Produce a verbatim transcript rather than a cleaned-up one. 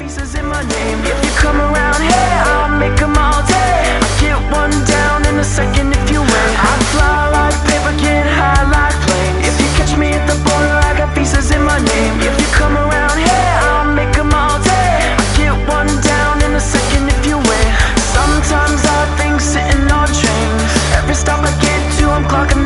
visas in my name. If you come around here, I'll make them all day. I get one down in a second if you wait. I fly like paper, get high like planes. If you catch me at the border, I got visas in my name. If you come around here, I'll make them all day. I get one down in a second if you wait. Sometimes I think sitting on trains. Every stop I get to, I'm clocking